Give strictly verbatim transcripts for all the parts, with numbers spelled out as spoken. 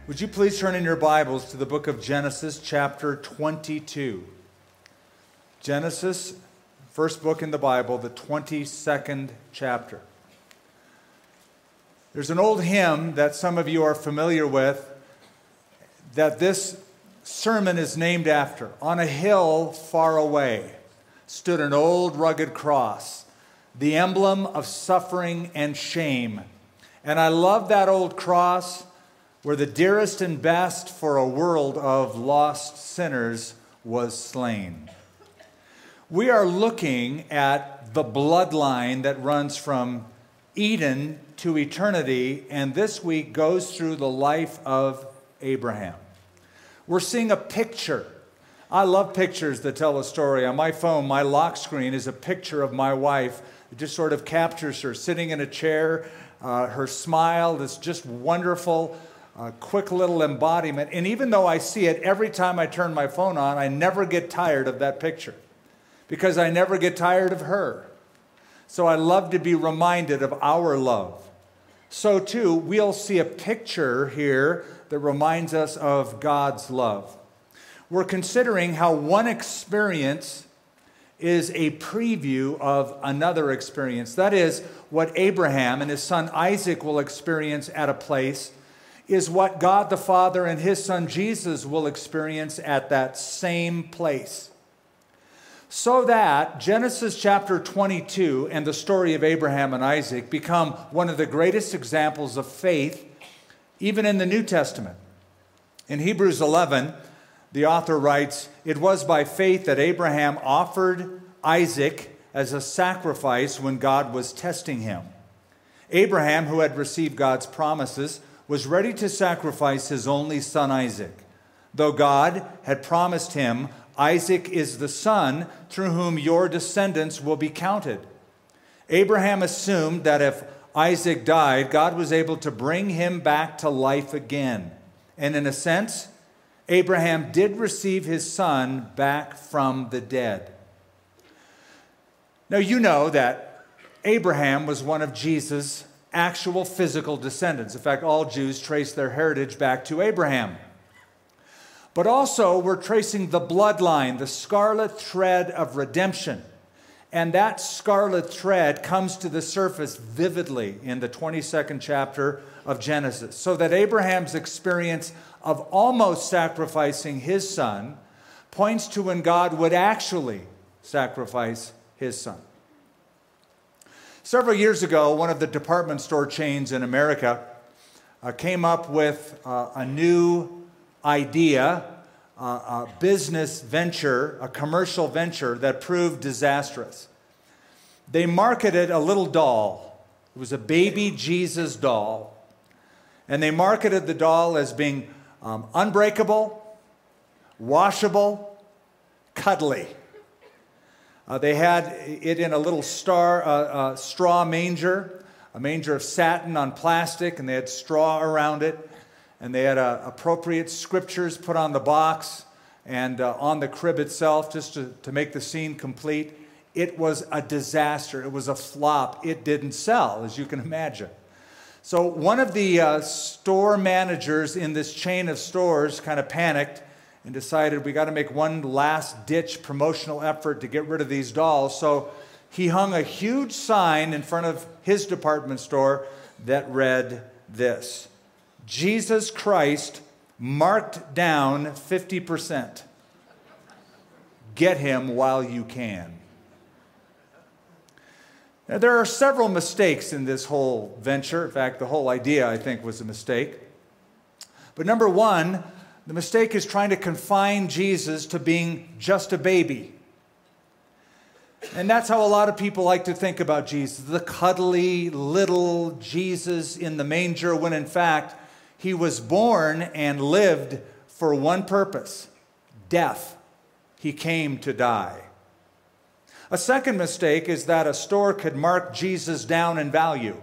Would you please turn in your Bibles to the book of Genesis, chapter twenty-two. Genesis, first book in the Bible, the twenty-second chapter. There's an old hymn that some of you are familiar with that this sermon is named after. On a hill far away stood an old rugged cross, the emblem of suffering and shame. And I love that old cross where the dearest and best for a world of lost sinners was slain. We are looking at the bloodline that runs from Eden to eternity, and this week goes through the life of Abraham. We're seeing a picture. I love pictures that tell a story. On my phone, my lock screen is a picture of my wife. It just sort of captures her sitting in a chair, uh, her smile is just wonderful. A quick little embodiment. And even though I see it every time I turn my phone on, I never get tired of that picture because I never get tired of her. So I love to be reminded of our love. So too, we'll see a picture here that reminds us of God's love. We're considering how one experience is a preview of another experience. That is, what Abraham and his son Isaac will experience at a place is what God the Father and his Son Jesus will experience at that same place. So that Genesis chapter twenty-two and the story of Abraham and Isaac become one of the greatest examples of faith, even in the New Testament. In Hebrews eleven, the author writes, "It was by faith that Abraham offered Isaac as a sacrifice when God was testing him. Abraham, who had received God's promises, was ready to sacrifice his only son Isaac. Though God had promised him, 'Isaac is the son through whom your descendants will be counted.' Abraham assumed that if Isaac died, God was able to bring him back to life again. And in a sense, Abraham did receive his son back from the dead." Now you know that Abraham was one of Jesus' actual physical descendants. In fact, all Jews trace their heritage back to Abraham. But also, we're tracing the bloodline, the scarlet thread of redemption. And that scarlet thread comes to the surface vividly in the twenty-second chapter of Genesis. So that Abraham's experience of almost sacrificing his son points to when God would actually sacrifice his son. Several years ago, one of the department store chains in America uh, came up with uh, a new idea, uh, a business venture, a commercial venture that proved disastrous. They marketed a little doll. It was a baby Jesus doll. And they marketed the doll as being um, unbreakable, washable, cuddly. Uh, they had it in a little star, uh, uh, straw manger, a manger of satin on plastic, and they had straw around it. And they had uh, appropriate scriptures put on the box and uh, on the crib itself just to, to make the scene complete. It was a disaster. It was a flop. It didn't sell, as you can imagine. So one of the uh, store managers in this chain of stores kind of panicked and decided we got to make one last-ditch promotional effort to get rid of these dolls. So he hung a huge sign in front of his department store that read this: Jesus Christ marked down fifty percent. Get him while you can. Now, there are several mistakes in this whole venture. In fact, the whole idea, I think, was a mistake. But number one, the mistake is trying to confine Jesus to being just a baby. And that's how a lot of people like to think about Jesus, the cuddly little Jesus in the manger, when in fact, he was born and lived for one purpose: death. He came to die. A second mistake is that a store could mark Jesus down in value,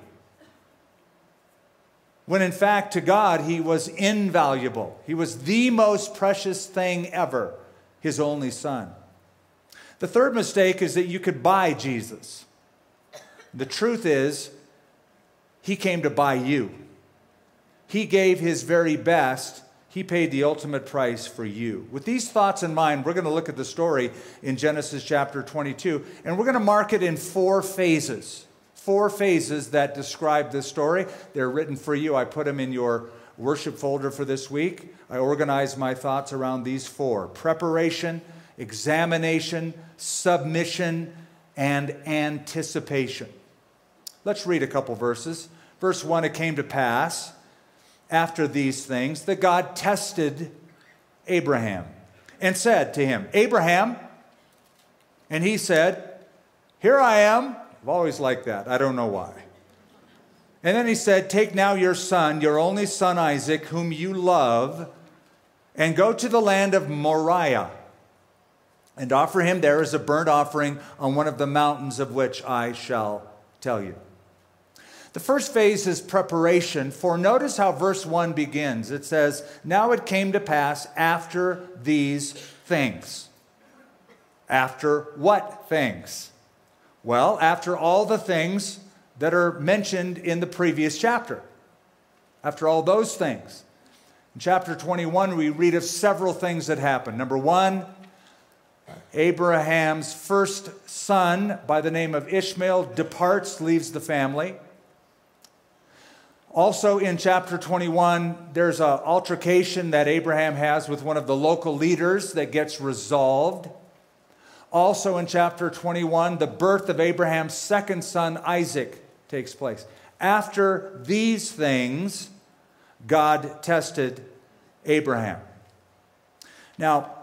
when in fact, to God, he was invaluable. He was the most precious thing ever, his only son. The third mistake is that you could buy Jesus. The truth is, he came to buy you. He gave his very best. He paid the ultimate price for you. With these thoughts in mind, we're going to look at the story in Genesis chapter twenty-two, and we're going to mark it in four phases. Four phases that describe this story. They're written for you. I put them in your worship folder for this week. I organized my thoughts around these four: preparation, examination, submission, and anticipation. Let's read a couple verses. Verse one, it came to pass after these things that God tested Abraham and said to him, Abraham, and he said, here I am. I've always liked that. I don't know why. And then he said, take now your son, your only son Isaac, whom you love, and go to the land of Moriah and offer him there as a burnt offering on one of the mountains of which I shall tell you. The first phase is preparation, for notice how verse one begins. It says, now it came to pass after these things. After what things? Well, after all the things that are mentioned in the previous chapter. After all those things. In chapter twenty-one, we read of several things that happened. Number one, Abraham's first son by the name of Ishmael departs, leaves the family. Also in chapter twenty-one, there's an altercation that Abraham has with one of the local leaders that gets resolved. Also in chapter twenty-one, the birth of Abraham's second son, Isaac, takes place. After these things, God tested Abraham. Now,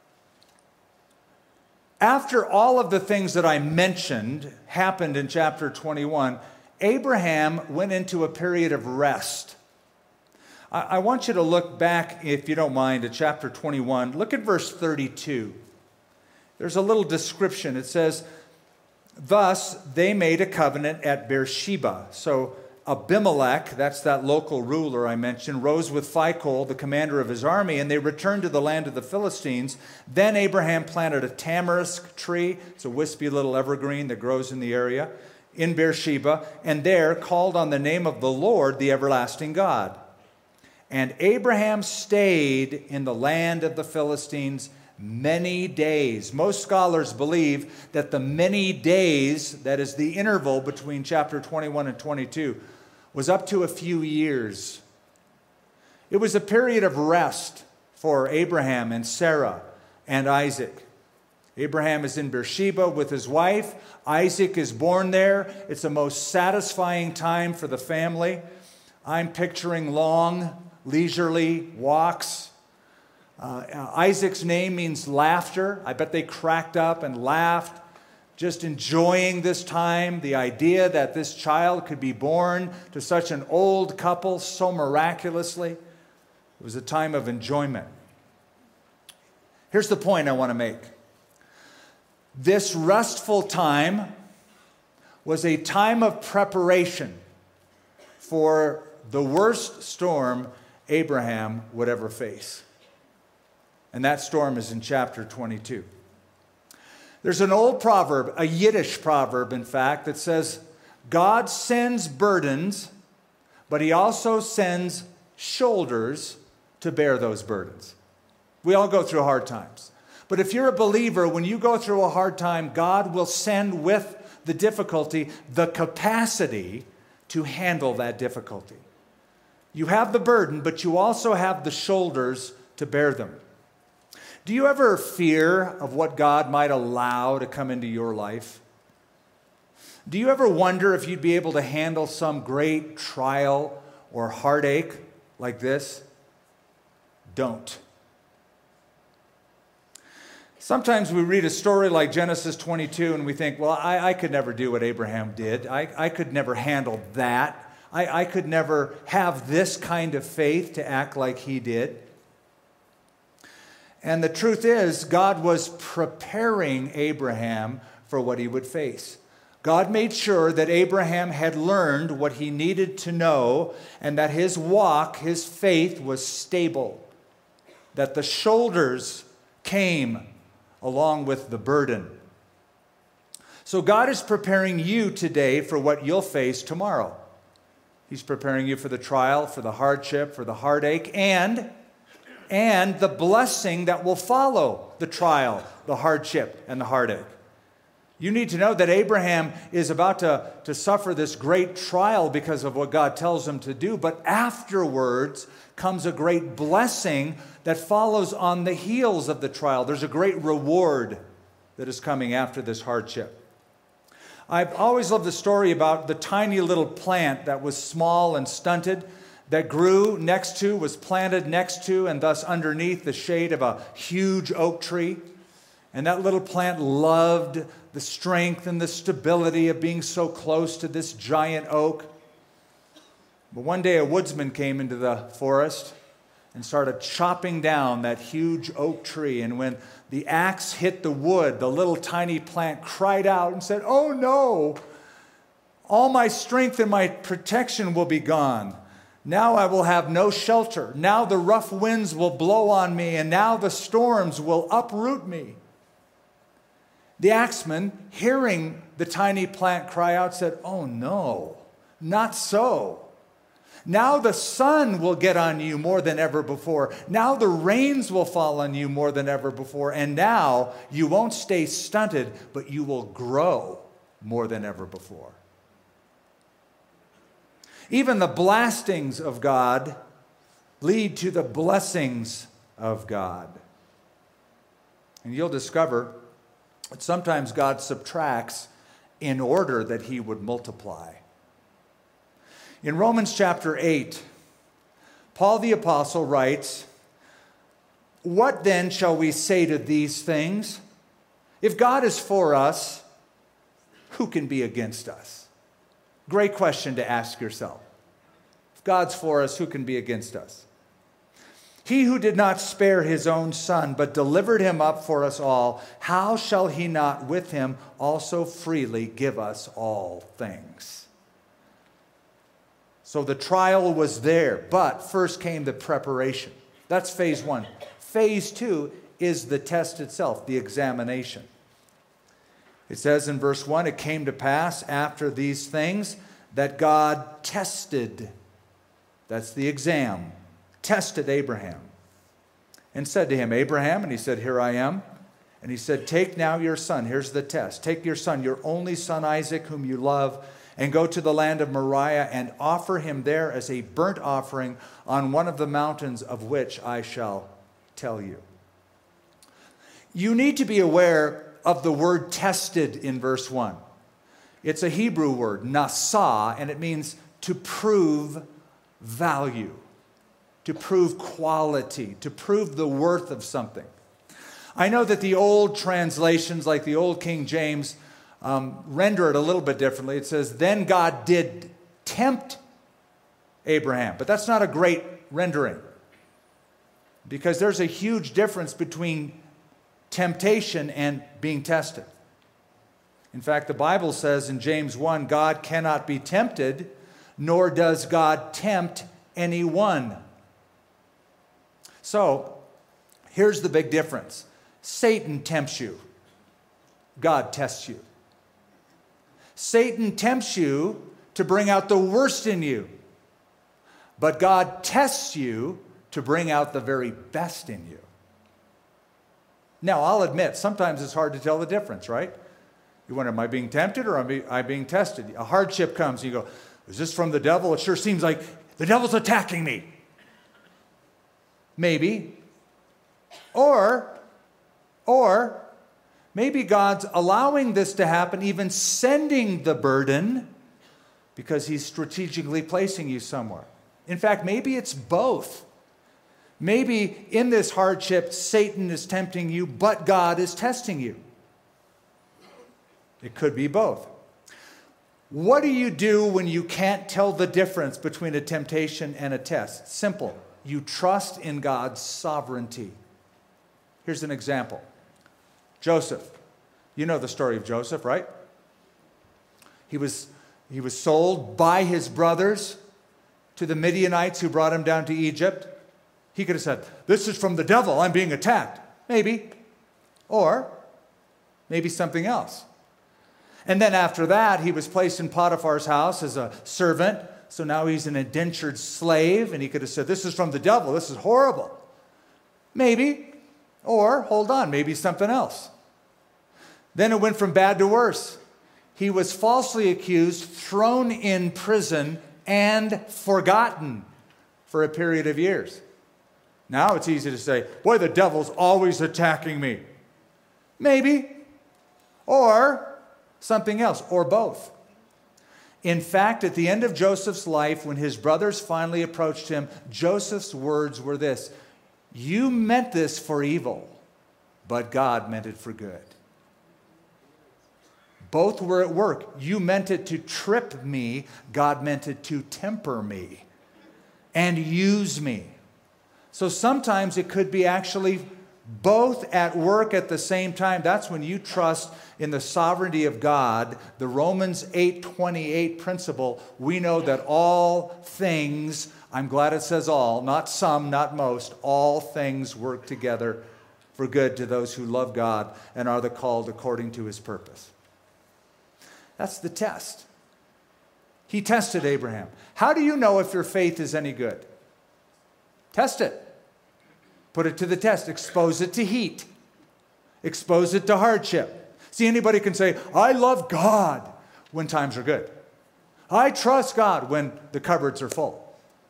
after all of the things that I mentioned happened in chapter twenty-one, Abraham went into a period of rest. I, I want you to look back, if you don't mind, to chapter twenty-one. Look at verse thirty-two. There's a little description. It says, thus they made a covenant at Beersheba. So Abimelech, that's that local ruler I mentioned, rose with Phicol, the commander of his army, and they returned to the land of the Philistines. Then Abraham planted a tamarisk tree. It's a wispy little evergreen that grows in the area, in Beersheba, and there called on the name of the Lord, the everlasting God. And Abraham stayed in the land of the Philistines many days. Most scholars believe that the many days, that is the interval between chapter twenty-one and twenty-two, was up to a few years. It was a period of rest for Abraham and Sarah and Isaac. Abraham is in Beersheba with his wife. Isaac is born there. It's a most satisfying time for the family. I'm picturing long, leisurely walks. Uh, Isaac's name means laughter. I bet they cracked up and laughed, just enjoying this time, the idea that this child could be born to such an old couple so miraculously. It was a time of enjoyment. Here's the point I want to make. This restful time was a time of preparation for the worst storm Abraham would ever face. And that storm is in chapter twenty-two. There's an old proverb, a Yiddish proverb, in fact, that says, God sends burdens, but he also sends shoulders to bear those burdens. We all go through hard times. But if you're a believer, when you go through a hard time, God will send with the difficulty the capacity to handle that difficulty. You have the burden, but you also have the shoulders to bear them. Do you ever fear of what God might allow to come into your life? Do you ever wonder if you'd be able to handle some great trial or heartache like this? Don't. Sometimes we read a story like Genesis twenty-two and we think, well, I, I could never do what Abraham did. I, I could never handle that. I, I could never have this kind of faith to act like he did. And the truth is, God was preparing Abraham for what he would face. God made sure that Abraham had learned what he needed to know and that his walk, his faith was stable, that the shoulders came along with the burden. So God is preparing you today for what you'll face tomorrow. He's preparing you for the trial, for the hardship, for the heartache, and, and the blessing that will follow the trial, the hardship, and the heartache. You need to know that Abraham is about to, to suffer this great trial because of what God tells him to do, but afterwards comes a great blessing that follows on the heels of the trial. There's a great reward that is coming after this hardship. I've always loved the story about the tiny little plant that was small and stunted, that grew next to, was planted next to, and thus underneath the shade of a huge oak tree. And that little plant loved the strength and the stability of being so close to this giant oak. But one day a woodsman came into the forest and started chopping down that huge oak tree. And when the axe hit the wood, the little tiny plant cried out and said, "Oh no, all my strength and my protection will be gone. Now I will have no shelter. Now the rough winds will blow on me, and now the storms will uproot me." The axeman, hearing the tiny plant cry out, said, "Oh no, not so. Now the sun will get on you more than ever before. Now the rains will fall on you more than ever before. And now you won't stay stunted, but you will grow more than ever before." Even the blastings of God lead to the blessings of God. And you'll discover that sometimes God subtracts in order that he would multiply. In Romans chapter eight, Paul the Apostle writes, "What then shall we say to these things? If God is for us, who can be against us?" Great question to ask yourself. If God's for us, who can be against us? "He who did not spare his own son, but delivered him up for us all, how shall he not with him also freely give us all things?" So the trial was there, but first came the preparation. That's phase one. Phase two is the test itself, the examination. It says in verse one, "It came to pass after these things that God tested," that's the exam, tested Abraham, and said to him, "Abraham," and he said, "Here I am." And he said, "Take now your son," here's the test, "take your son, your only son Isaac, whom you love, and go to the land of Moriah and offer him there as a burnt offering on one of the mountains of which I shall tell you." You need to be aware of the word tested in verse one. It's a Hebrew word, nasah, and it means to prove value, to prove quality, to prove the worth of something. I know that the old translations, like the old King James, um, render it a little bit differently. It says, "Then God did tempt Abraham." But that's not a great rendering, because there's a huge difference between temptation and being tested. In fact, the Bible says in James one, God cannot be tempted, nor does God tempt anyone. So, here's the big difference. Satan tempts you. God tests you. Satan tempts you to bring out the worst in you. But God tests you to bring out the very best in you. Now, I'll admit, sometimes it's hard to tell the difference, right? You wonder, am I being tempted or am I being tested? A hardship comes and you go, is this from the devil? It sure seems like the devil's attacking me. Maybe. Or, or maybe God's allowing this to happen, even sending the burden, because he's strategically placing you somewhere. In fact, maybe it's both. Maybe in this hardship, Satan is tempting you, but God is testing you. It could be both. What do you do when you can't tell the difference between a temptation and a test? Simple. You trust in God's sovereignty. Here's an example. Joseph. You know the story of Joseph, right? He was, he was sold by his brothers to the Midianites who brought him down to Egypt. He could have said, this is from the devil, I'm being attacked. Maybe. Or maybe something else. And then after that, he was placed in Potiphar's house as a servant, So now he's an indentured slave, and he could have said, this is from the devil, this is horrible. Maybe. Or, hold on, maybe something else. Then it went from bad to worse. He was falsely accused, thrown in prison, and forgotten for a period of years. Now it's easy to say, boy, the devil's always attacking me. Maybe. Or something else, or both. In fact, at the end of Joseph's life, when his brothers finally approached him, Joseph's words were this: you meant this for evil, but God meant it for good. Both were at work. You meant it to trip me. God meant it to temper me and use me. So sometimes it could be actually both at work at the same time. That's when you trust in the sovereignty of God. The Romans eight twenty-eight principle, we know that all things, I'm glad it says all, not some, not most, all things work together for good to those who love God and are the called according to his purpose. That's the test. He tested Abraham. How do you know if your faith is any good? Test it. Put it to the test. Expose it to heat. Expose it to hardship. See, anybody can say, I love God when times are good. I trust God when the cupboards are full.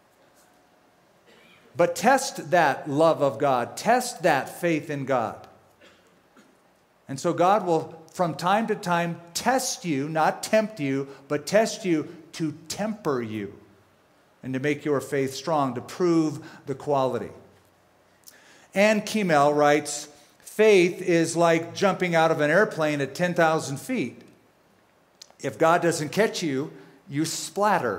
But test that love of God. Test that faith in God. And so God will, from time to time, test you, not tempt you, but test you to temper you and to make your faith strong, to prove the quality. Ann Kiemel writes, faith is like jumping out of an airplane at ten thousand feet. If God doesn't catch you, you splatter.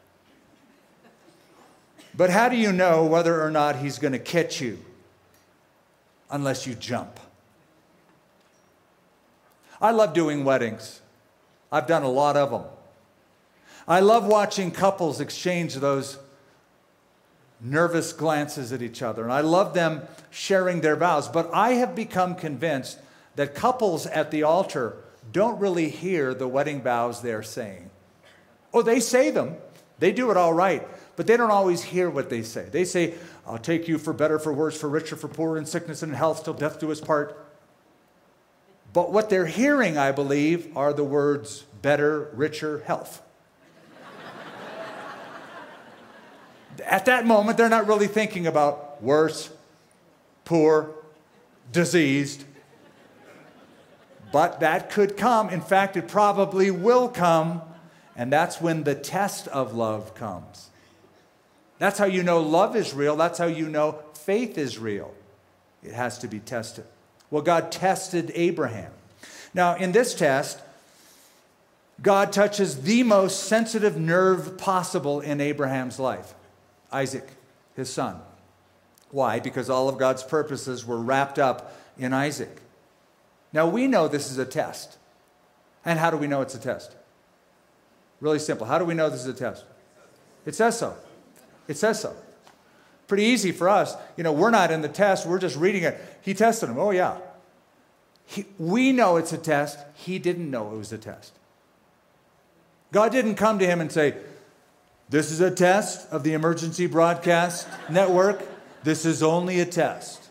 But how do you know whether or not he's going to catch you? Unless you jump. I love doing weddings. I've done a lot of them. I love watching couples exchange those nervous glances at each other. And I love them sharing their vows. But I have become convinced that couples at the altar don't really hear the wedding vows they're saying. Oh, they say them. They do it all right. But they don't always hear what they say. They say, I'll take you for better, for worse, for richer, for poorer, in sickness and in health, till death do us part. But what they're hearing, I believe, are the words better, richer, health. At that moment, they're not really thinking about worse, poor, diseased. But that could come. In fact, it probably will come. And that's when the test of love comes. That's how you know love is real. That's how you know faith is real. It has to be tested. Well, God tested Abraham. Now, in this test, God touches the most sensitive nerve possible in Abraham's life. Isaac, his son. Why? Because all of God's purposes were wrapped up in Isaac. Now, we know this is a test. And how do we know it's a test? Really simple. How do we know this is a test? It says so. It says so. Pretty easy for us. You know, we're not in the test. We're just reading it. He tested him. Oh, yeah. He, we know it's a test. He didn't know it was a test. God didn't come to him and say, this is a test of the Emergency Broadcast Network. This is only a test.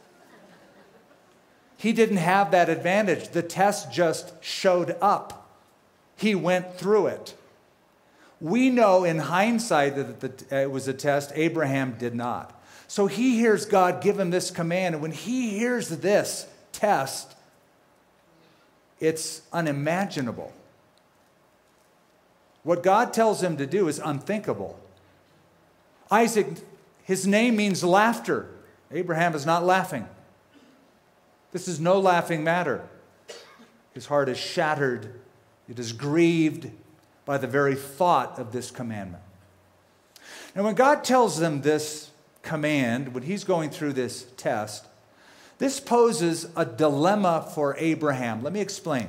He didn't have that advantage. The test just showed up. He went through it. We know in hindsight that it was a test. Abraham did not. So he hears God give him this command. And when he hears this test, it's unimaginable. What God tells him to do is unthinkable. Isaac, his name means laughter. Abraham is not laughing. This is no laughing matter. His heart is shattered. It is grieved by the very thought of this commandment. And when God tells them this command, when he's going through this test, this poses a dilemma for Abraham. Let me explain.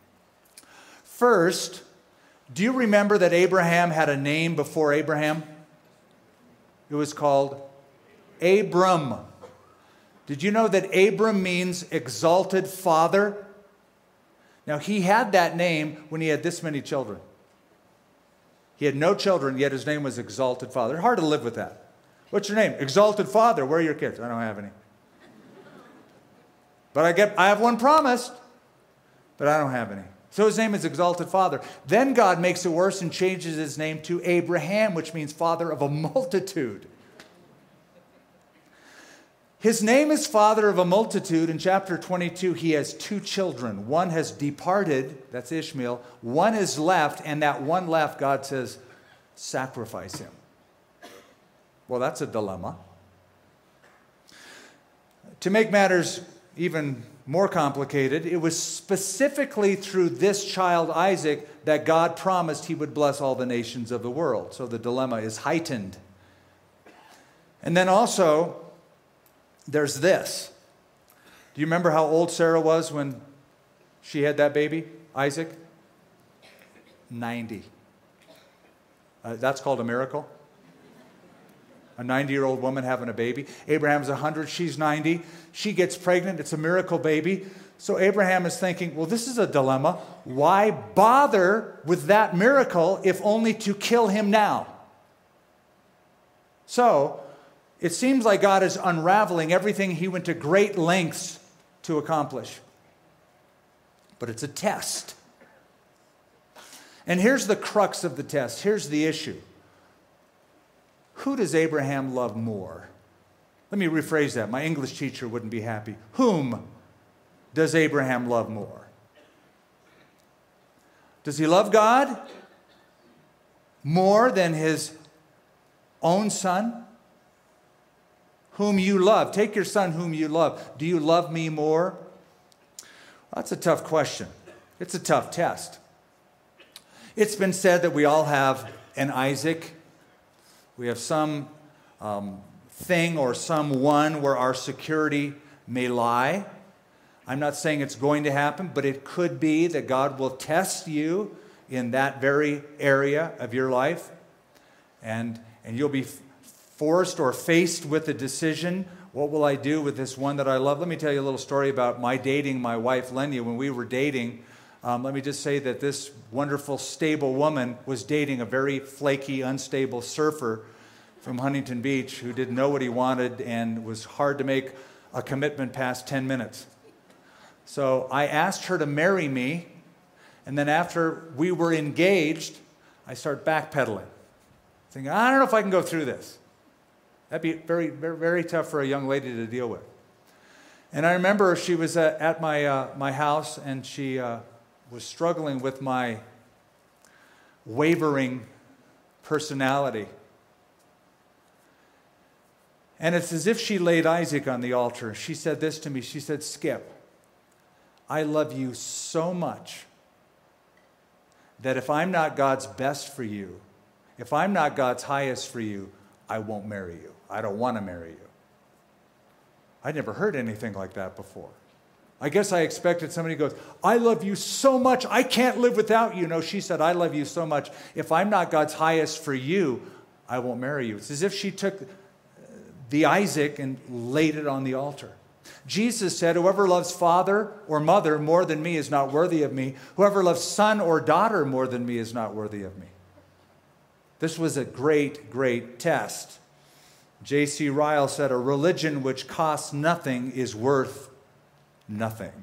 First, do you remember that Abraham had a name before Abraham? It was called Abram. Did you know that Abram means exalted father? Now, he had that name when he had this many children. He had no children, yet his name was Exalted Father. Hard to live with that. What's your name? Exalted Father. Where are your kids? I don't have any. But I get, I have one promised, but I don't have any. So his name is Exalted Father. Then God makes it worse and changes his name to Abraham, which means father of a multitude. His name is father of a multitude. In chapter twenty-two, he has two children. One has departed, that's Ishmael. One is left, and that one left, God says, sacrifice him. Well, that's a dilemma. To make matters even more complicated, it was specifically through this child, Isaac, that God promised he would bless all the nations of the world. So the dilemma is heightened. And then also, there's this. Do you remember how old Sarah was when she had that baby, Isaac? ninety. Uh, that's called a miracle. A ninety-year-old woman having a baby. Abraham's one hundred, she's ninety. She gets pregnant, it's a miracle baby. So Abraham is thinking, well, this is a dilemma. Why bother with that miracle if only to kill him now? So it seems like God is unraveling everything he went to great lengths to accomplish. But it's a test. And here's the crux of the test. Here's the issue. Who does Abraham love more? Let me rephrase that. My English teacher wouldn't be happy. Whom does Abraham love more? Does he love God more than his own son? Whom you love. Take your son whom you love. Do you love me more? Well, that's a tough question. It's a tough test. It's been said that we all have an Isaac. We have some um, thing or someone where our security may lie. I'm not saying it's going to happen, but it could be that God will test you in that very area of your life. And, and you'll be forced or faced with a decision. What will I do with this one that I love? Let me tell you a little story about my dating my wife, Lenya. When we were dating, um, let me just say that this wonderful, stable woman was dating a very flaky, unstable surfer from Huntington Beach who didn't know what he wanted and was hard to make a commitment past ten minutes. So I asked her to marry me, and then after we were engaged, I started backpedaling, thinking, I don't know if I can go through this. That'd be very, very, very tough for a young lady to deal with. And I remember she was uh, at my, uh, my house, and she uh, was struggling with my wavering personality. And it's as if she laid Isaac on the altar. She said this to me. She said, Skip, I love you so much that if I'm not God's best for you, if I'm not God's highest for you, I won't marry you. I don't want to marry you. I'd never heard anything like that before. I guess I expected somebody goes, I love you so much, I can't live without you. No, she said, I love you so much. If I'm not God's highest for you, I won't marry you. It's as if she took the Isaac and laid it on the altar. Jesus said, whoever loves father or mother more than me is not worthy of me. Whoever loves son or daughter more than me is not worthy of me. This was a great, great test. J C Ryle said, a religion which costs nothing is worth nothing.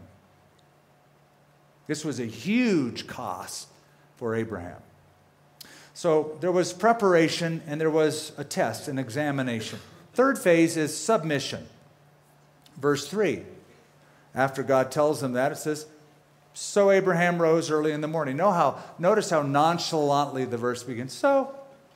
This was a huge cost for Abraham. So there was preparation and there was a test, an examination. Third phase is submission. Verse three. After God tells them that, it says, so Abraham rose early in the morning. Know how, notice how nonchalantly the verse begins. So,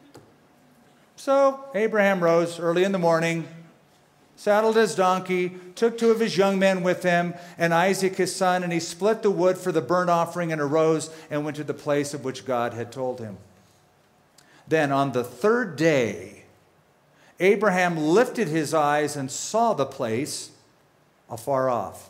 so Abraham rose early in the morning, saddled his donkey, took two of his young men with him, and Isaac his son, and he split the wood for the burnt offering and arose and went to the place of which God had told him. Then on the third day, Abraham lifted his eyes and saw the place afar off.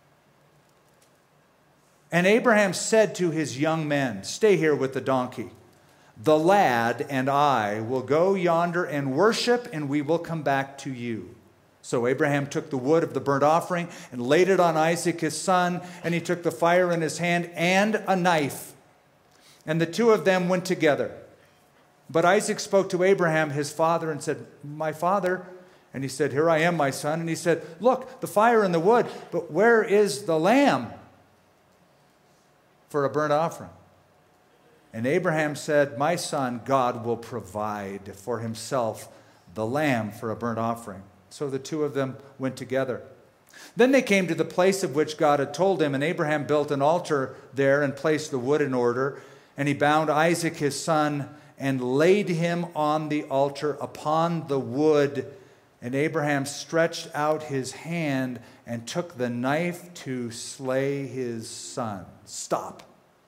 And Abraham said to his young men, stay here with the donkey. The lad and I will go yonder and worship, and we will come back to you. So Abraham took the wood of the burnt offering and laid it on Isaac his son, and he took the fire in his hand and a knife. And the two of them went together. But Isaac spoke to Abraham, his father, and said, "My father." And he said, "Here I am, my son." And he said, "Look, the fire and the wood, but where is the lamb for a burnt offering?" And Abraham said, "My son, God will provide for himself the lamb for a burnt offering." So the two of them went together. Then they came to the place of which God had told him, and Abraham built an altar there and placed the wood in order. And he bound Isaac his son and laid him on the altar upon the wood. And Abraham stretched out his hand and took the knife to slay his son. Stop.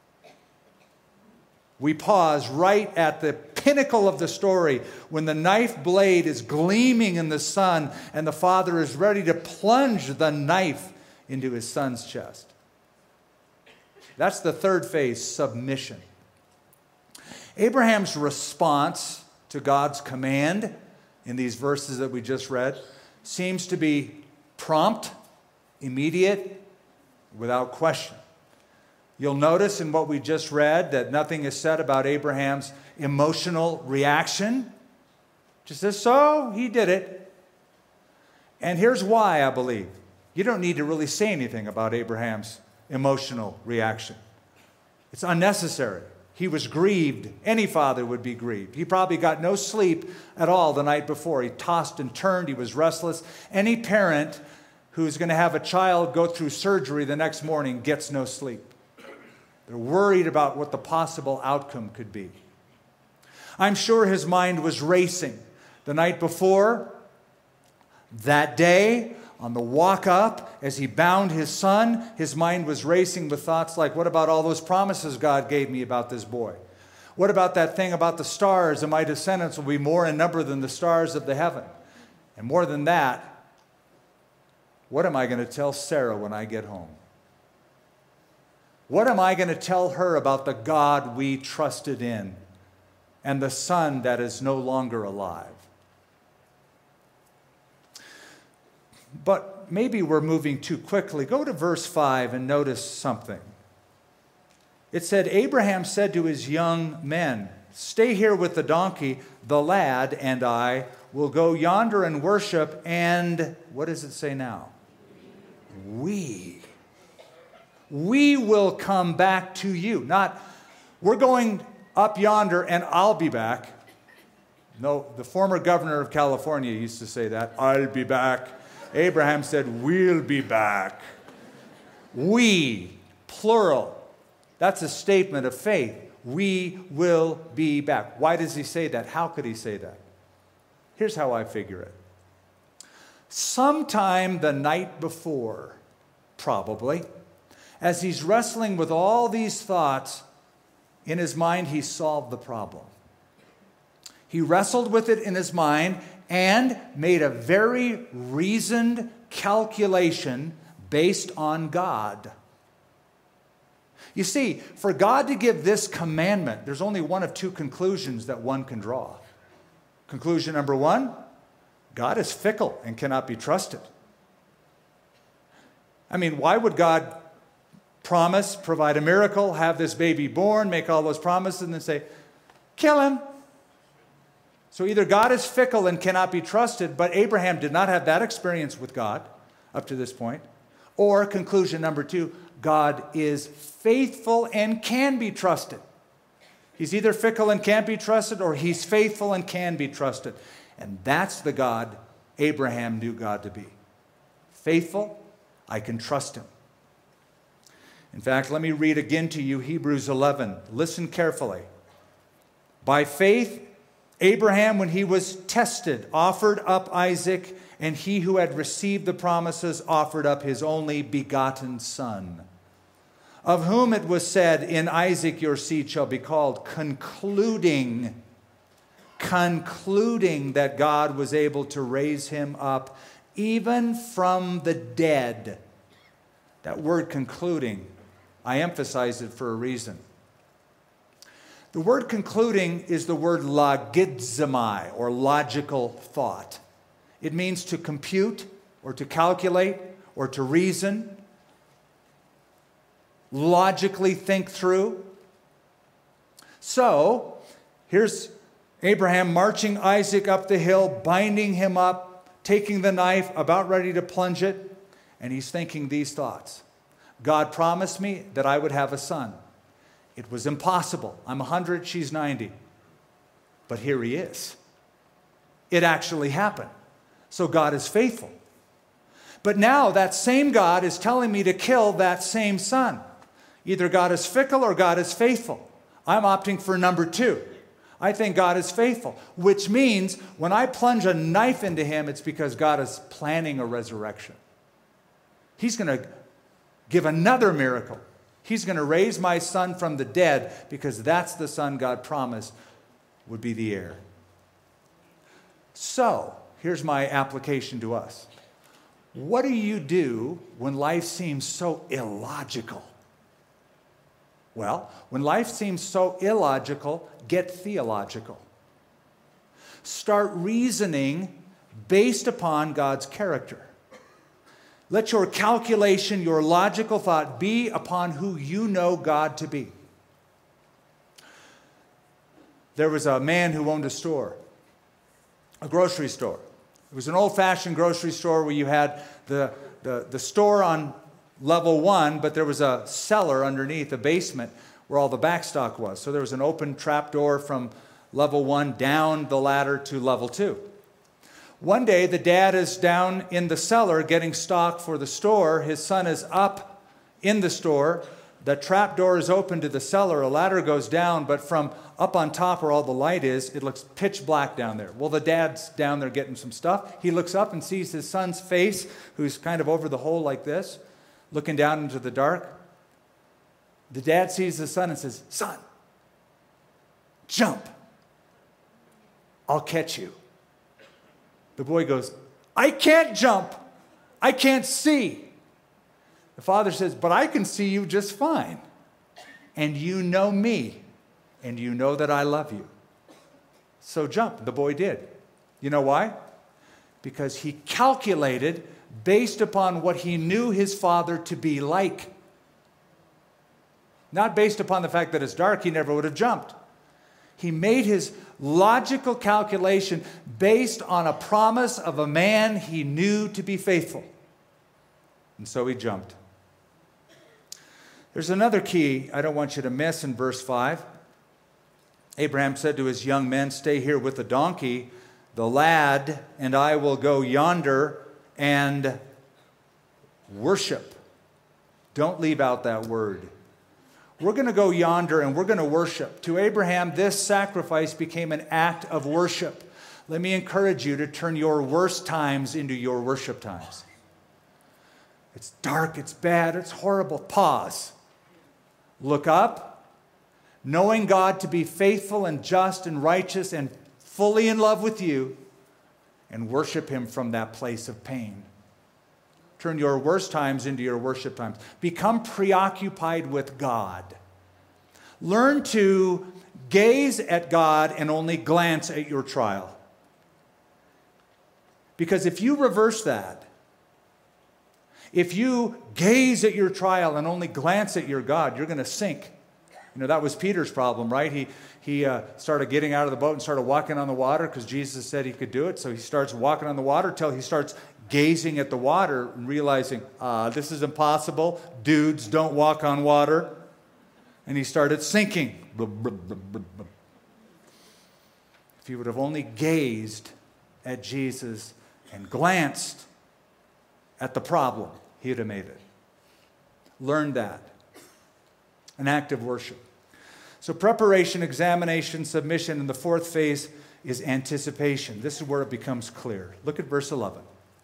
We pause right at the pinnacle of the story when the knife blade is gleaming in the sun and the father is ready to plunge the knife into his son's chest. That's the third phase, submission. Abraham's response to God's command in these verses that we just read seems to be prompt, immediate, without question. You'll notice in what we just read that nothing is said about Abraham's emotional reaction. Just says, so he did it. And here's why, I believe. You don't need to really say anything about Abraham's emotional reaction. It's unnecessary. He was grieved. Any father would be grieved. He probably got no sleep at all the night before. He tossed and turned. He was restless. Any parent who's going to have a child go through surgery the next morning gets no sleep. They're worried about what the possible outcome could be. I'm sure his mind was racing. The night before, that day, on the walk up, as he bound his son, his mind was racing with thoughts like, what about all those promises God gave me about this boy? What about that thing about the stars, and my descendants will be more in number than the stars of the heaven? And more than that, what am I going to tell Sarah when I get home? What am I going to tell her about the God we trusted in and the son that is no longer alive? But maybe we're moving too quickly. Go to verse five and notice something. It said, Abraham said to his young men, "Stay here with the donkey. The lad and I will go yonder and worship, and," what does it say now? We. We will come back to you. Not, we're going up yonder and I'll be back. No, the former governor of California used to say that. I'll be back. Abraham said, we'll be back. We, plural. That's a statement of faith. We will be back. Why does he say that? How could he say that? Here's how I figure it. Sometime the night before, probably, as he's wrestling with all these thoughts, in his mind, he solved the problem. He wrestled with it in his mind and made a very reasoned calculation based on God. You see, for God to give this commandment, there's only one of two conclusions that one can draw. Conclusion number one, God is fickle and cannot be trusted. I mean, why would God promise, provide a miracle, have this baby born, make all those promises, and then say, kill him? So either God is fickle and cannot be trusted, but Abraham did not have that experience with God up to this point. Or conclusion number two, God is faithful and can be trusted. He's either fickle and can't be trusted, or he's faithful and can be trusted. And that's the God Abraham knew God to be. Faithful, I can trust him. In fact, let me read again to you Hebrews eleven. Listen carefully. By faith, Abraham, when he was tested, offered up Isaac, and he who had received the promises offered up his only begotten son, of whom it was said, in Isaac your seed shall be called, concluding, concluding that God was able to raise him up even from the dead. That word concluding, I emphasize it for a reason. The word concluding is the word logizomai, or logical thought. It means to compute, or to calculate, or to reason, logically think through. So, here's Abraham marching Isaac up the hill, binding him up, taking the knife, about ready to plunge it. And he's thinking these thoughts. God promised me that I would have a son. It was impossible. I'm one hundred, she's ninety. But here he is. It actually happened. So God is faithful. But now that same God is telling me to kill that same son. Either God is fickle or God is faithful. I'm opting for number two. I think God is faithful, which means when I plunge a knife into him, it's because God is planning a resurrection. He's going to give another miracle. He's going to raise my son from the dead because that's the son God promised would be the heir. So, here's my application to us. What do you do when life seems so illogical? Well, when life seems so illogical, get theological. Start reasoning based upon God's character. Let your calculation, your logical thought be upon who you know God to be. There was a man who owned a store, a grocery store. It was an old-fashioned grocery store where you had the, the, the store on level one, but there was a cellar underneath, a basement, where all the back stock was. So there was an open trap door from level one down the ladder to level two. One day, the dad is down in the cellar getting stock for the store. His son is up in the store. The trap door is open to the cellar. A ladder goes down, but from up on top where all the light is, it looks pitch black down there. Well, the dad's down there getting some stuff. He looks up and sees his son's face, who's kind of over the hole like this, looking down into the dark. The dad sees the son and says, "Son, jump. I'll catch you." The boy goes, "I can't jump. I can't see." The father says, "But I can see you just fine. And you know me. And you know that I love you. So jump." The boy did. You know why? Because he calculated based upon what he knew his father to be like. Not based upon the fact that it's dark, he never would have jumped. He made his logical calculation based on a promise of a man he knew to be faithful. And so he jumped. There's another key I don't want you to miss in verse five. Abraham said to his young men, "Stay here with the donkey. The lad and I will go yonder and worship." Don't leave out that word. We're going to go yonder and we're going to worship. To Abraham, this sacrifice became an act of worship. Let me encourage you to turn your worst times into your worship times. It's dark, it's bad, it's horrible. Pause. Look up, knowing God to be faithful and just and righteous and fully in love with you, and worship him from that place of pain. Turn your worst times into your worship times. Become preoccupied with God. Learn to gaze at God and only glance at your trial. Because if you reverse that, if you gaze at your trial and only glance at your God, you're going to sink. You know, that was Peter's problem, right? He, he uh, started getting out of the boat and started walking on the water because Jesus said he could do it. So he starts walking on the water till he starts gazing at the water and realizing, ah, this is impossible. Dudes don't walk on water. And he started sinking. If he would have only gazed at Jesus and glanced at the problem, he would have made it. Learn that. An act of worship. So preparation, examination, submission, and the fourth phase is anticipation. This is where it becomes clear. Look at verse eleven.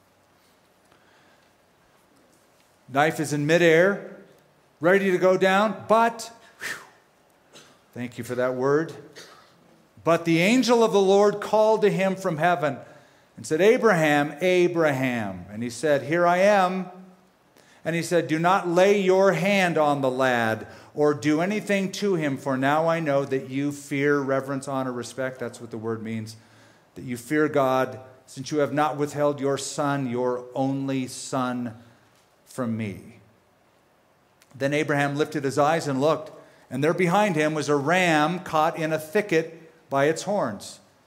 Knife is in midair, ready to go down, but, whew, thank you for that word, but the angel of the Lord called to him from heaven and said, "Abraham, Abraham." And he said, "Here I am." And he said, "Do not lay your hand on the lad or do anything to him, for now I know that you fear, reverence, honor, respect." That's what the word means. That you fear God, since you have not withheld your son, your only son, from me. Then Abraham lifted his eyes and looked, and there behind him was a ram caught in a thicket by its horns.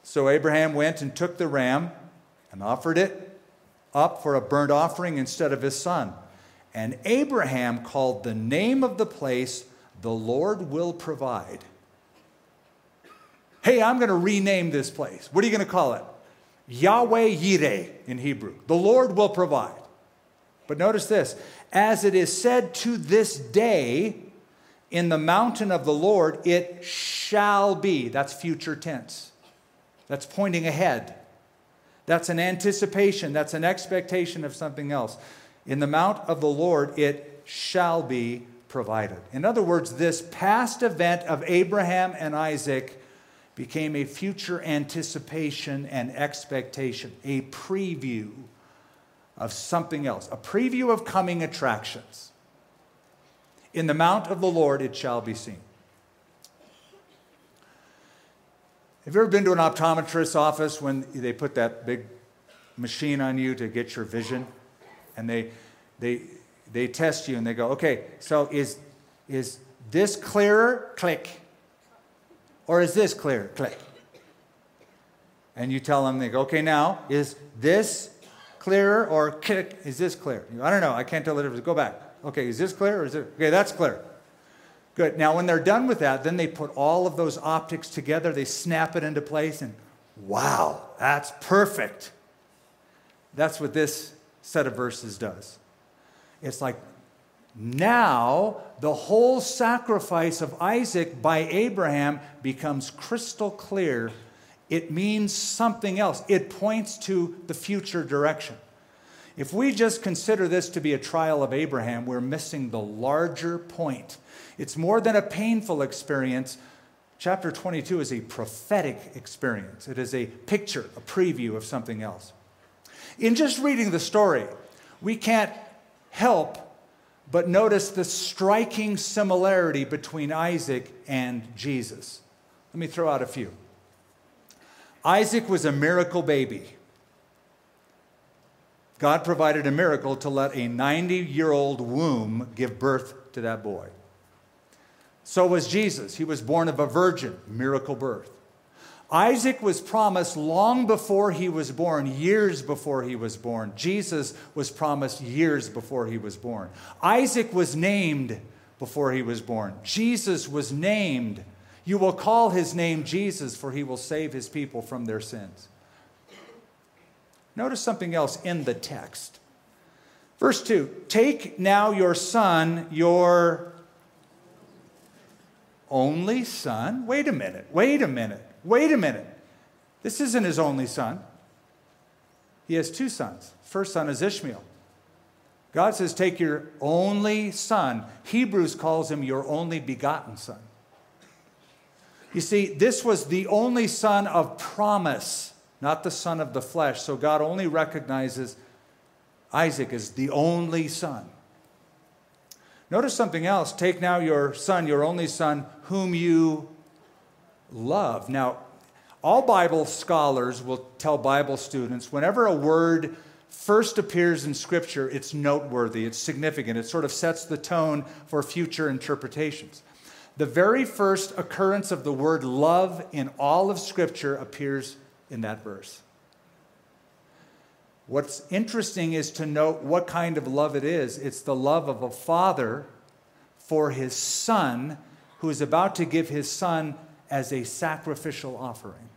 So Abraham went and took the ram and offered it up for a burnt offering instead of his son. And Abraham called the name of the place, "The Lord will provide." Hey, I'm going to rename this place. What are you going to call it? Yahweh Yireh in Hebrew. The Lord will provide. But notice this. As it is said to this day, in the mountain of the Lord, it shall be. That's future tense. That's pointing ahead. That's an anticipation. That's an expectation of something else. In the mount of the Lord, it shall be provided. In other words, this past event of Abraham and Isaac became a future anticipation and expectation, a preview of something else, a preview of coming attractions. In the mount of the Lord, it shall be seen. Have you ever been to an optometrist's office when they put that big machine on you to get your vision? And they they they test you and they go, okay, so is is this clearer? Click. Or is this clear? Click. And you tell them, they go, okay, now, is this clearer or click? Is this clear? I don't know. I can't tell the difference. Go back. Okay, is this clear or is it? Okay, that's clear. Good. Now, when they're done with that, then they put all of those optics together. They snap it into place and wow, that's perfect. That's what this set of verses does. It's like, now the whole sacrifice of Isaac by Abraham becomes crystal clear. It means something else. It points to the future direction. If we just consider this to be a trial of Abraham, we're missing the larger point. It's more than a painful experience. Chapter twenty-two is a prophetic experience. It is a picture, a preview of something else. In just reading the story, we can't help but notice the striking similarity between Isaac and Jesus. Let me throw out a few. Isaac was a miracle baby. God provided a miracle to let a ninety-year-old womb give birth to that boy. So was Jesus. He was born of a virgin, miracle birth. Isaac was promised long before he was born, years before he was born. Jesus was promised years before he was born. Isaac was named before he was born. Jesus was named. You will call his name Jesus, for he will save his people from their sins. Notice something else in the text. Verse two, take now your son, your only son. Wait a minute, wait a minute. Wait a minute. This isn't his only son. He has two sons. First son is Ishmael. God says, take your only son. Hebrews calls him your only begotten son. You see, this was the only son of promise, not the son of the flesh. So God only recognizes Isaac as the only son. Notice something else. Take now your son, your only son, whom you love. Now, all Bible scholars will tell Bible students whenever a word first appears in Scripture, it's noteworthy, it's significant, it sort of sets the tone for future interpretations. The very first occurrence of the word love in all of Scripture appears in that verse. What's interesting is to note what kind of love it is. It's the love of a father for his son who is about to give his son as a sacrificial offering.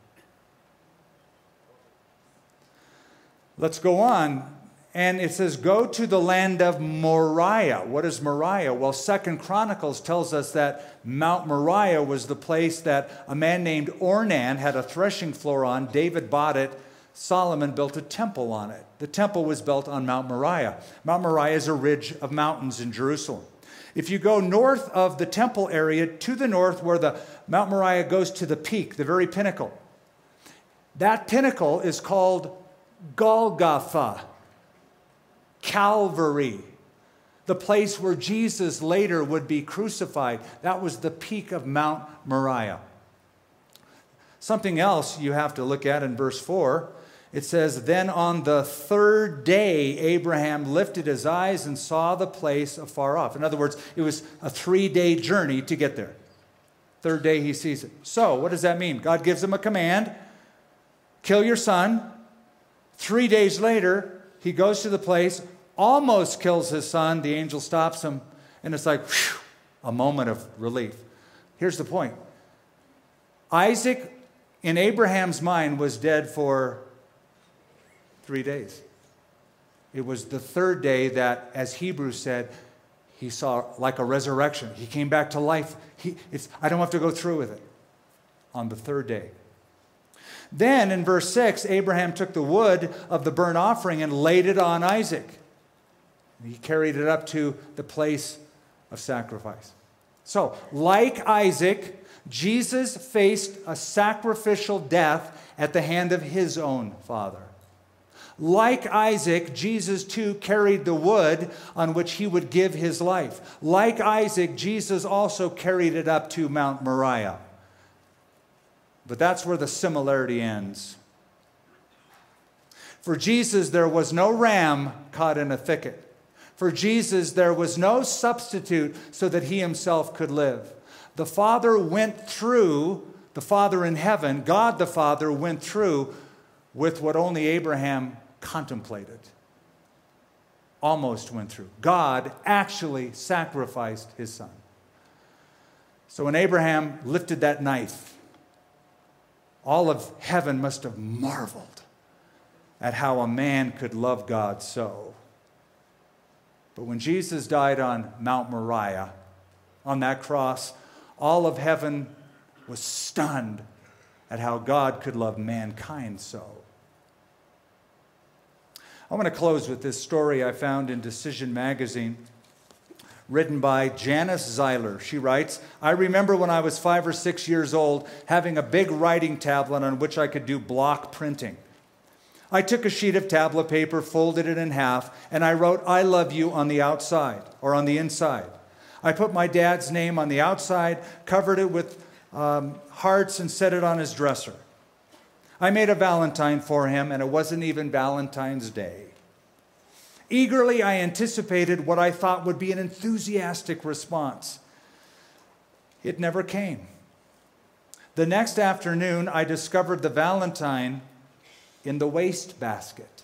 Let's go on. And it says, go to the land of Moriah. What is Moriah? Well, Second Chronicles tells us that Mount Moriah was the place that a man named Ornan had a threshing floor on. David bought it. Solomon built a temple on it. The temple was built on Mount Moriah. Mount Moriah is a ridge of mountains in Jerusalem. If you go north of the temple area, to the north where the Mount Moriah goes to the peak, the very pinnacle, that pinnacle is called Golgotha, Calvary, the place where Jesus later would be crucified. That was the peak of Mount Moriah. Something else you have to look at in verse four. It says, then on the third day, Abraham lifted his eyes and saw the place afar off. In other words, it was a three-day journey to get there. Third day he sees it. So what does that mean? God gives him a command. kill your son. Three days later, he goes to the place, almost kills his son. The angel stops him, and it's like whew, a moment of relief. Here's the point. Isaac, in Abraham's mind, was dead for three days. It was the third day that, as Hebrews said, he saw like a resurrection. He came back to life. He, it's, I don't have to go through with it. On the third day. Then in verse six, Abraham took the wood of the burnt offering and laid it on Isaac. He carried it up to the place of sacrifice. So, like Isaac, Jesus faced a sacrificial death at the hand of his own father. Like Isaac, Jesus too carried the wood on which he would give his life. Like Isaac, Jesus also carried it up to Mount Moriah. But that's where the similarity ends. For Jesus, there was no ram caught in a thicket. For Jesus, there was no substitute so that he himself could live. The Father went through, the Father in heaven, God the Father went through with what only Abraham contemplated. Almost went through. God actually sacrificed his son. So when Abraham lifted that knife, all of heaven must have marveled at how a man could love God so. But when Jesus died on Mount Moriah, on that cross, all of heaven was stunned at how God could love mankind so. I want to close with this story I found in Decision Magazine, written by Janice Zeiler. She writes, I remember when I was five or six years old having a big writing tablet on which I could do block printing. I took a sheet of tablet paper, folded it in half, and I wrote, I love you on the outside, or on the inside. I put my dad's name on the outside, covered it with um, hearts, and set it on his dresser. I made a Valentine for him, and it wasn't even Valentine's Day. Eagerly, I anticipated what I thought would be an enthusiastic response. It never came. The next afternoon, I discovered the Valentine in the wastebasket.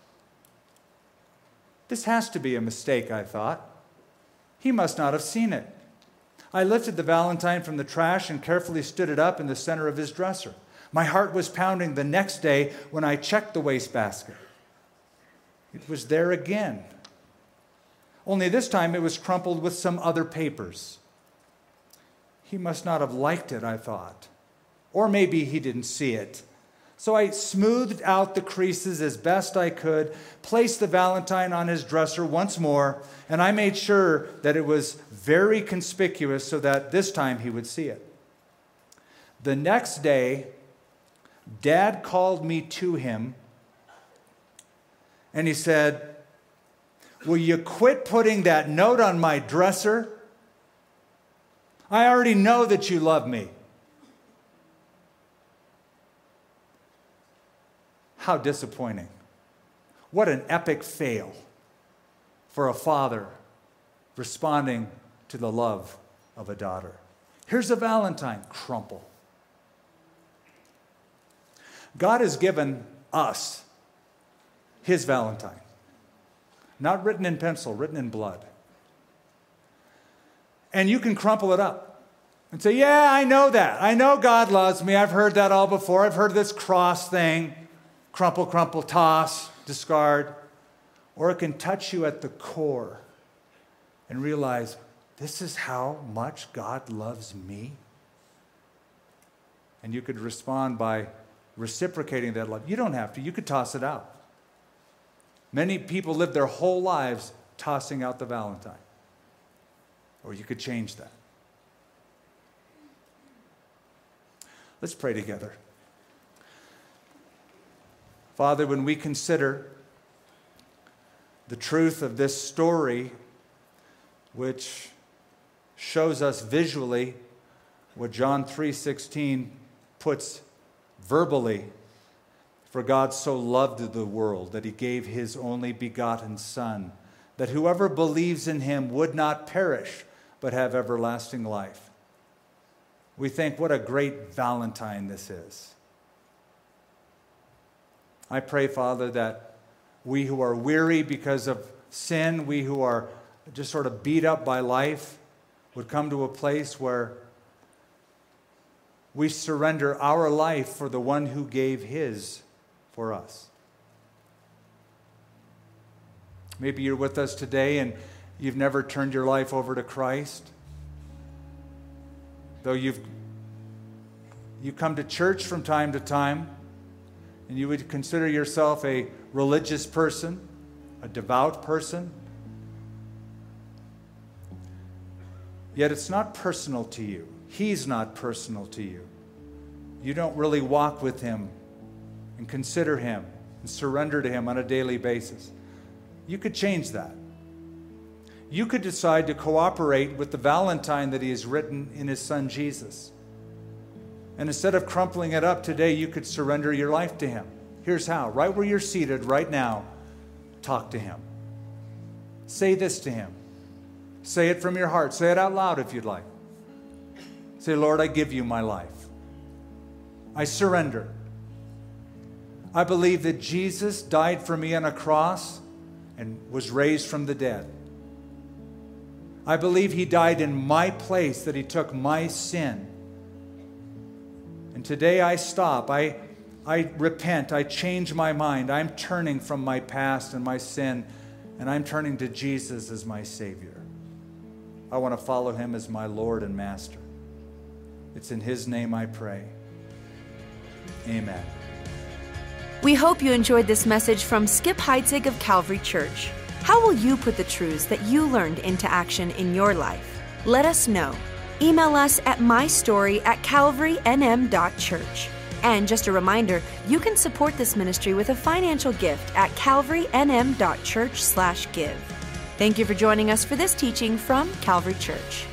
This has to be a mistake, I thought. He must not have seen it. I lifted the Valentine from the trash and carefully stood it up in the center of his dresser. My heart was pounding the next day when I checked the wastebasket. It was there again. Only this time it was crumpled with some other papers. He must not have liked it, I thought. Or maybe he didn't see it. So I smoothed out the creases as best I could, placed the Valentine on his dresser once more, and I made sure that it was very conspicuous so that this time he would see it. The next day, Dad called me to him, and he said, will you quit putting that note on my dresser? I already know that you love me. How disappointing. What an epic fail for a father responding to the love of a daughter. Here's a Valentine, crumple. God has given us his Valentine. Not written in pencil, written in blood. And you can crumple it up and say, yeah, I know that. I know God loves me. I've heard that all before. I've heard this cross thing. Crumple, crumple, toss, discard. Or it can touch you at the core and realize, this is how much God loves me. And you could respond by reciprocating that love. You don't have to. You could toss it out. Many people live their whole lives tossing out the Valentine. Or you could change that. Let's pray together. Father, when we consider the truth of this story, which shows us visually what John three sixteen puts verbally, for God so loved the world that he gave his only begotten Son, that whoever believes in him would not perish, but have everlasting life. We think what a great Valentine this is. I pray, Father, that we who are weary because of sin, we who are just sort of beat up by life, would come to a place where we surrender our life for the one who gave his for us. Maybe you're with us today and you've never turned your life over to Christ. Though you've you come to church from time to time, and you would consider yourself a religious person, a devout person, yet it's not personal to you. He's not personal to you. You don't really walk with him and consider him and surrender to him on a daily basis. You could change that. You could decide to cooperate with the Valentine that he has written in his son Jesus. And instead of crumpling it up today, you could surrender your life to him. Here's how. Right where you're seated right now, talk to him. Say this to him. Say it from your heart. Say it out loud if you'd like. Say, Lord, I give you my life. I surrender. I believe that Jesus died for me on a cross and was raised from the dead. I believe he died in my place, that he took my sin. And today I stop. I, I repent. I change my mind. I'm turning from my past and my sin, and I'm turning to Jesus as my Savior. I want to follow him as my Lord and Master. It's in his name I pray. Amen. We hope you enjoyed this message from Skip Heitzig of Calvary Church. How will you put the truths that you learned into action in your life? Let us know. Email us at mystory at calvary n m dot church. And just a reminder, you can support this ministry with a financial gift at calvary n m dot church slash give. Thank you for joining us for this teaching from Calvary Church.